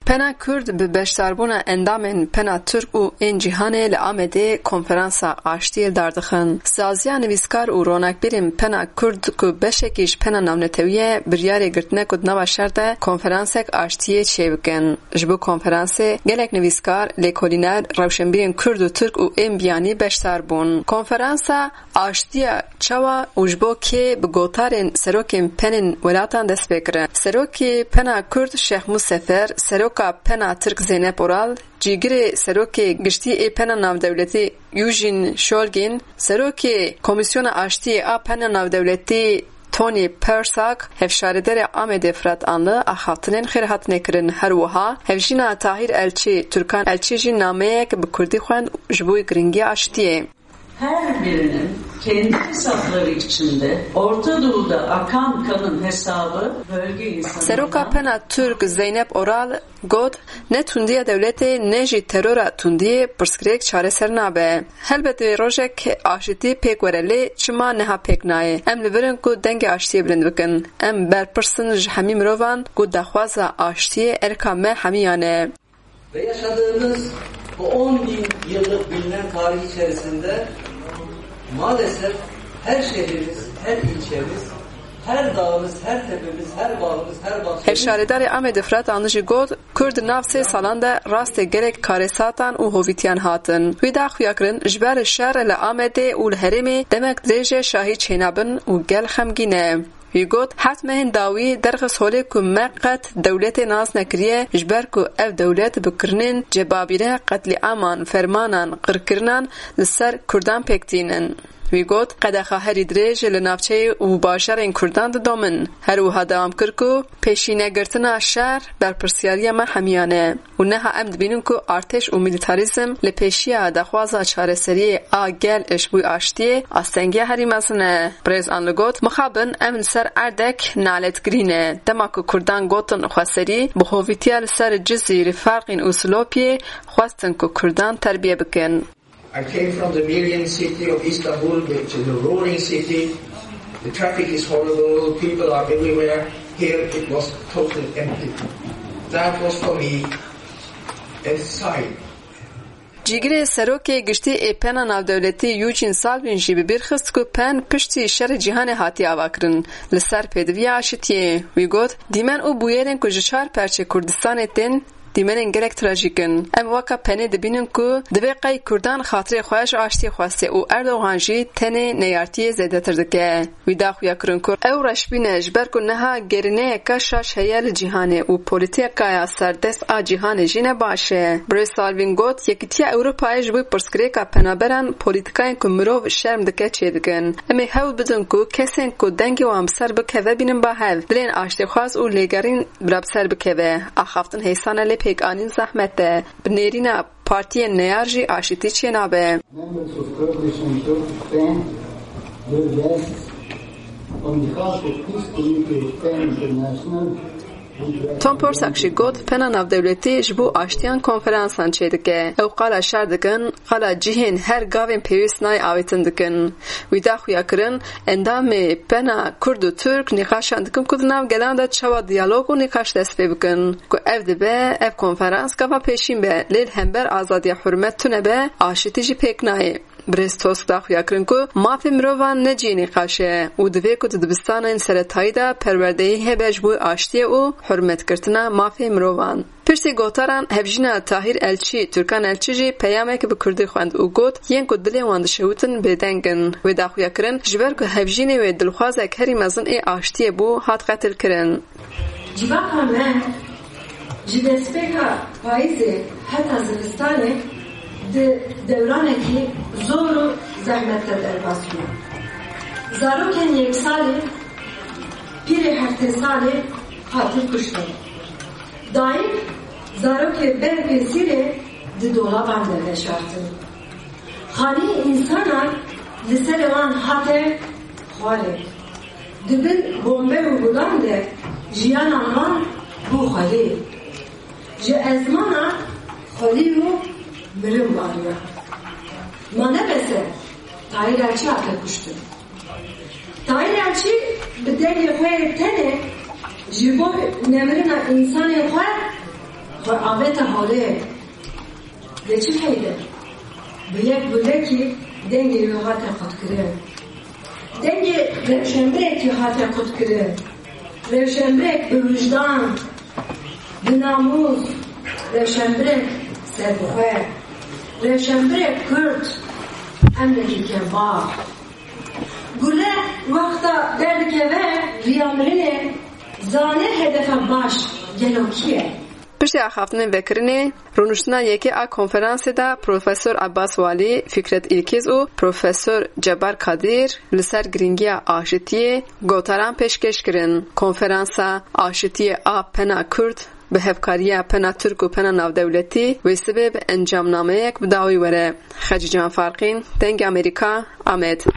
Pena Kurd bi beşdarbûna endamên Pena Türk û ên cîhanê li Amedê konferansa aştiyê dardixin. Saziya nivîskar û ronaqbirên Pena Kurd ku beşekî ji pena navnetewiyê biryarê girtine ku di nava şer de konferansek aştiyê çêbikin. Ji bo konferansê gelek nivîskar, lêkolîner, rewşenbirên Kurd û Türk û ên biyanî beşdar bûn. Konferansa aştiya çawa û ji bo kê bi gotarên serokên penên welatan dest pê kirin. Serokê Pena Kurd Şeyh Musefer, Seroka Pena Türk Zeynep Oral, Cîgirê Serokê Giştî ê Pena Navdewletî Eugene Shulgin, Serokê Komisyona Aştiyê a Pena Navdewletî Tony Persak, hevşaredarê Amedê Fırat Anlı axaftinên xêrhatinê kirin. Her wiha hevjîna Tahir Elçî Türkan Elçî jî nameyek bi Kurdî xwend ji bo giringiya aştiyê. Her birinin kendi hesapları içinde Orta Doğu'da akan kanın hesabı bölge insanı. Seroka Pena Türk Zeynep Oral got ne tundiya devletê ne jî terora tundiyê pirsgirêk çareser nabe. Helbet rojek aşitî pêk were lê çima neha pêk nayê. Em li birin ku dengê aştiyê bilind bikin. Em berpirsin ji hemî mirovan ku daxwaza aştiyê erka me hemiyan e. Ve yaşadığımız bu 10 bin yıllık bilinen tarih içerisinde maalesef her şehrimiz, her ilçemiz, her dağımız, her tepemiz, her bağımız, her bahçemiz... Hevşaredarê Amedê Fırat Anlı jî got, Kurd nav sê salan de rastê gelek karesatan û hovîtiyan hatin. Wî daxuya kirin ji ber şer li Amedê û li herêmê demek dirêjê şahî çênabin û gel xemgîn e. Wî got hetmehên dawî derxist holê ku me qet dewletê nas nekiriye ji ber ku ev dewlet bi kirinên cebabîre qetlîaman, fermanan, qirkirinan li ser Kurdan pêk tînin. Wî got qedexa herî dirêj li navçeyê û bajarên Kurdan didomin. Her wiha dewam kir ku pêşînegirtina şer berpirsyariya me hemiyan e û neha em dibînin ku artêş û milîtarîzm li pêşiya daxwaza çareseriyê a gel ji bo aştiyê astengiya herî mezin e. Birêz Anlı got mixabin em li ser erdek naletgirîn e. Dema ku Kurdan gotin xweserî bi hovîtiya li ser cizî li ferqên û silopiyê xwestin ku Kurdan terbiye bikin. I came from the Million city of Istanbul, which is a roaring city. The traffic is horrible, people are everywhere. Here it was totally empty. That was for me a sign. Cîgirê Serokê Giştî ê Pena Navdewletî Eugene Shulgin jî bi bîr xist ku pen piştî şerê cîhanê hatiye avakirin li ser pêdiviya aşitiyê. Wî got dîmen û bûyerên ku ji çar perçê Kurdistanê tên dîmenên gelek trajîkin. Em weka penê dibînin ku divê qey Kurdan xatirê xwe ji aştiyê xweste û Erdogan jî tenê neyartiyê zêdetir dike. Wî daxuya kirin ku ew reşbîne ji ber ku neha gerineyeka şaş heye li cîhanê û polîtîkaya serdest a cîhanê jî ne baş e. Birêz Shulgin got Yekîtiya Ewropayê ji bo pirsgirêka penaberan polîtîkayên ku mirov şerm dike çê dikin. Em ê hewl bidin ku kesên ku dengê wan bi ser bikeve bînin bahev. Dilên aştêxwaz û lêgerîn bi ser bikeve. Axaftin hêsana lê pêkanîn zehmet de. Bi nêrîna partiyên neyar jî aşîtî çê nabe. Tom Persak jî got Pena Navdewletî ji bo aştiyan konferansan çê dike. Ew qala şer dikin, qala cihên her gavên pêwîst nayê avêtin dikin. Wî daxuya kirin endamê Pena Kurd û Türk nîqaşan dikin ku di nav gelan de çawa diyalog û nîqaş dest pê bikin. Ku ev dibe, ev konferans gava pêşîn be, lêl hember azadiya hurmet tune be, aşîtî jî pêk nayê. Birêz Tosk daxuya kirin ku mafê mirovan ne cî nîqaş e û divê ku di dibistanên seretayî de perwerdeyî hebe ji bo aştiyê û hurmetkirtina mafê mirovan. Piştî gotaran hevjîna Tahir Elçî Türkan Elçî jî peyamek bi Kurdî xwend û got yên ku dilên wan dişewtin bêdengin. Wê daxuya kirin ji ber ku hevjînê wê dilxwazek herî mezin ê aştiyê bû hat qetil kirin. Civaka me ji destpêka payîzê heta zivistanê di devranekî zor û zehmetli derbas bû. Zarokên yek salê, pîrê heftê salê hatin kuştin. Dayîk zarokê berkê sîrê di dolaban de veşartin. Xanî însanan li serê wan hate xwalê. Dibin bombe û gulan de jiyanan wan bû xwalê. Ji ezmana xwalî û mirim varıyor. Ma ne bese Tahir Elçî hate kuştin. Tahir Elçî bi derê xwe tene ji bo nemirina însanê xwe و آبت حاله ده چی حیده به یک بلکی دنگی روحات خود کرده دنگی روشنبرک روحات خود کرده روشنبرک به وجدان به ناموز روشنبرک سربخواه روشنبرک کرد امرکی که با گله وقتا درد که و ریامرینه زانه هدف باش گلوکیه پشتی اخافتن وکرنی رونشتنا یکی ا کنفرانسی دا پروفسور عباس والی فکرت ایلکیز و پروفسور جبار کادیر لسر گرینگیا آشتیه گوتاران پیشکش کرن کنفرانسا آشتیه آ پنا کرد به هفکاریه پنا ترک و پنا ناودولتی و سبب انجام نامه یک بداوی وره خجیجان فارقین دنگ امریکا آمد